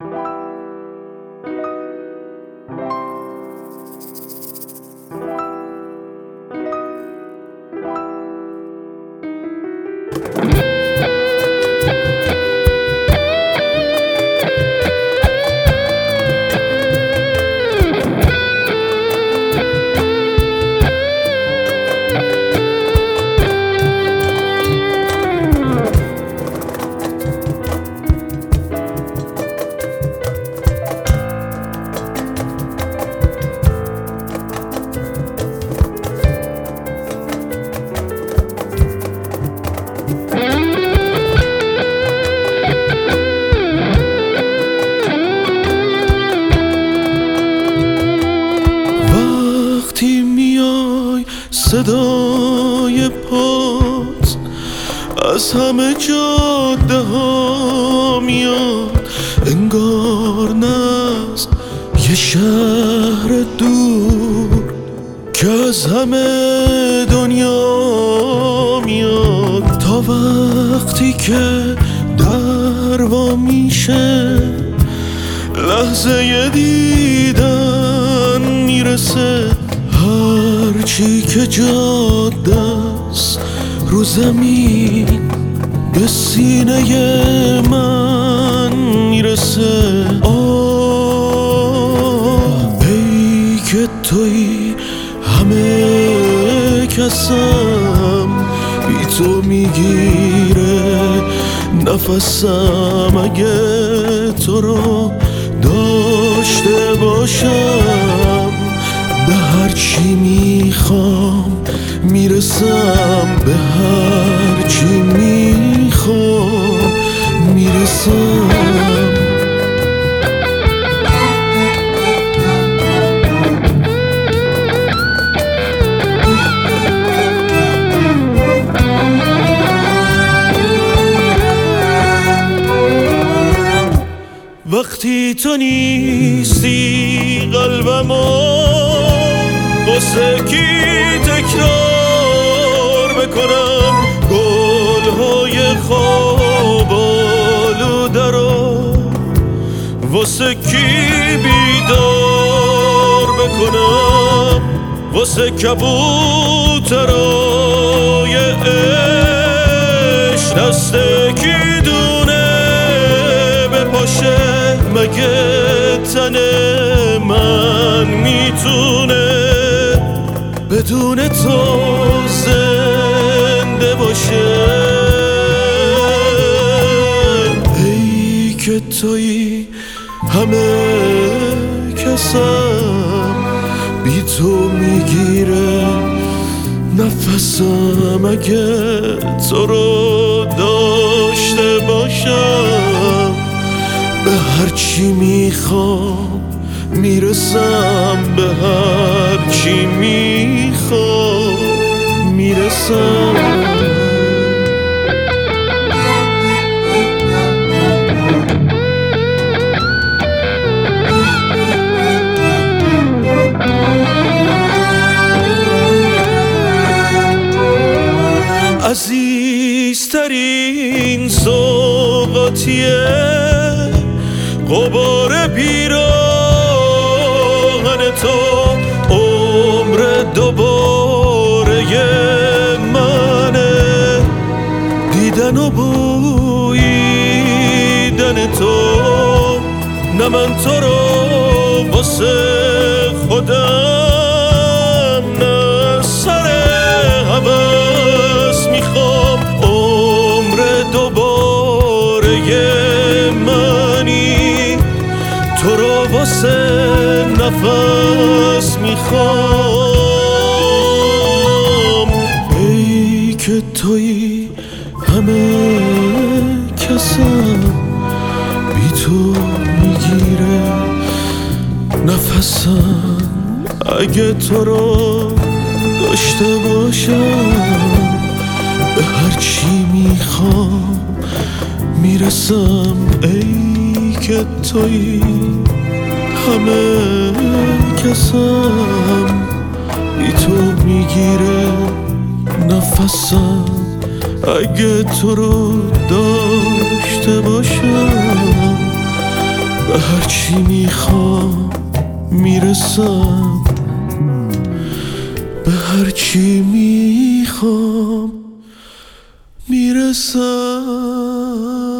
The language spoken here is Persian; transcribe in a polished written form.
وقتی میای صدای پات از همه جاده ها میاد، انگار نه از یه شهر دور که از همه دنیا میاد. تا وقتی که در وا میشه لحظه دیدن میرسه، هرچی که جاده است رو زمین به سینه من میرسه. ای که توی همه کسم، بی تو میگیره نفسم. اگه تو رو داشته باشم به هرچی میخوام میرسم، به هرچی میخوام میرسم. وقتی تو نیستی قلبمو واسه کی تکرار بکنم؟ گلهای خواب آلوده رو واسه کی بیدار بکنم؟ واسه کبوترای عشق دست کی دونه بپاشه؟ مگه تن من میتونه بدون تو زنده باشه؟ ای که توی همه کسم، بی تو میگیره نفسم. اگه تو رو داشته باشم به هرچی میخوام میرسم، به هرچی میخوام میرسم. عزیزترین سوغاتیه غبار پیراهن تو، عمر دوباره منه، دیدن و بویدن تو. نه من تو رو واسه خودم نه سر هوس میخوام، عمر دوباره منی، تو رو واسه نفس میخوام. ای که توی همه کسم، بی تو میگیره نفسم. اگه تو رو داشته باشم به هرچی میخوام میرسم. ای که توی همه کسم، بی تو میگیره نفسم. اگه تو رو داشته باشم به هرچی میخوام میرسم، به هرچی میخوام میرسم.